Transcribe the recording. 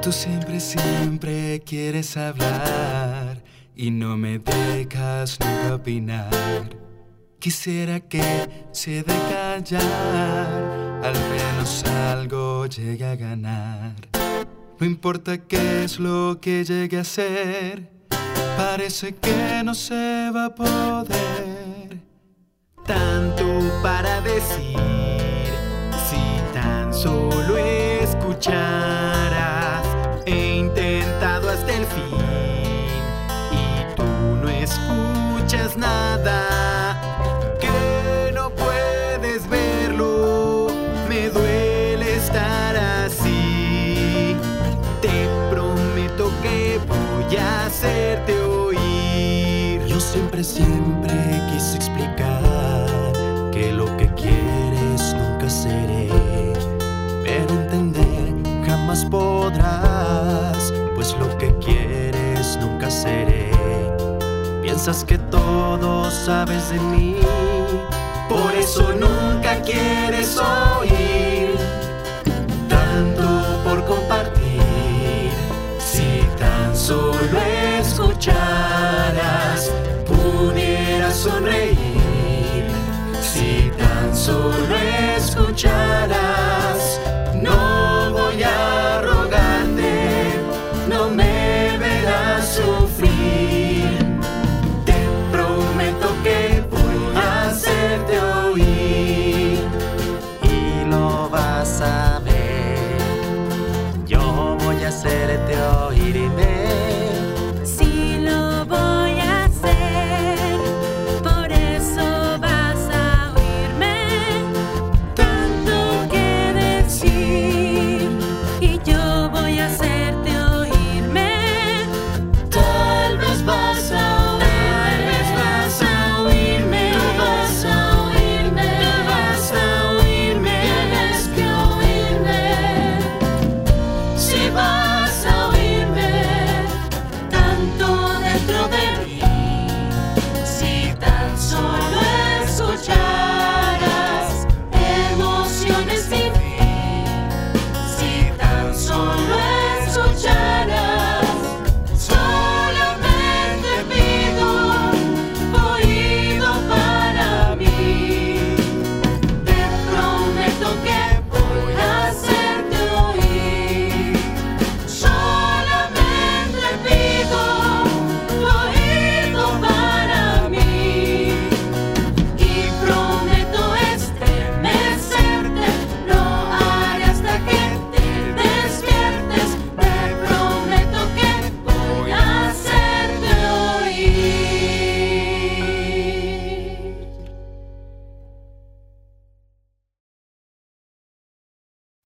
Tú siempre, siempre quieres hablar y no me dejas nunca opinar. Quisiera que se de callar, al menos algo llegue a ganar. No importa qué es lo que llegue a ser, parece que no se va a poder. Tanto para decir, si tan solo escucharas. He intentado hasta el fin y tú no escuchas nada. Que no puedes verlo, me duele estar así. Te prometo que voy a hacerte oír. Yo siempre, siempre quise explicar que lo que quieres nunca seré, pero entender jamás podrás, pues lo que quieres nunca seré. Piensas que todo sabes de mí, por eso nunca quieres oír. tanto por compartir. Si tan solo escucharas, pudieras sonreír. Si tan solo escucharas.